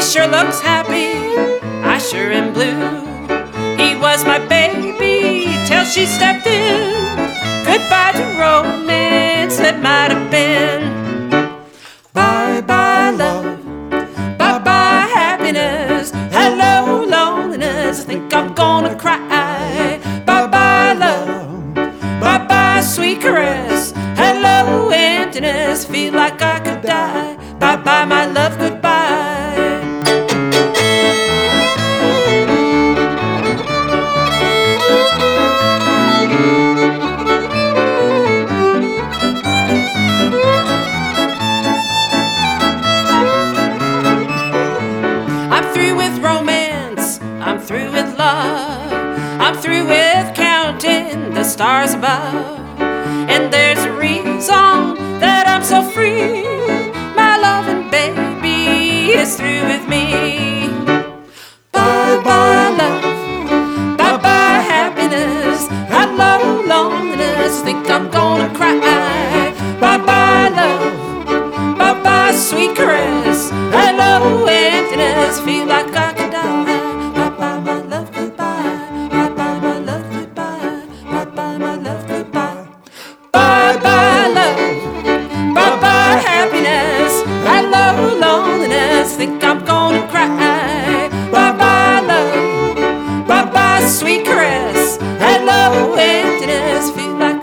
sure looks happy, I sure am blue. He was my baby till she stepped in. Goodbye to romance that might have been. Bye-bye love, bye-bye happiness. Hello loneliness, I think I'm gonna cry. Bye-bye love, bye-bye sweet caress. Hello emptiness, feel like I could die. Bye-bye my love, goodbye. I'm through with romance, I'm through with love, I'm through with counting the stars above. And there's a reason that I'm so free. My loving baby is through with me. Bye-bye love, bye-bye happiness. Hello loneliness, think I'm gonna cry. Bye-bye love, bye-bye sweet caress. Hello emptiness, feel like I could die. Bye-bye my love, goodbye. Bye-bye my love, goodbye. Bye-bye my love, goodbye. Bye-bye love, bye-bye happiness. Hello loneliness, think I'm gonna cry. Bye-bye love, bye-bye sweet caress. Hello emptiness, feel like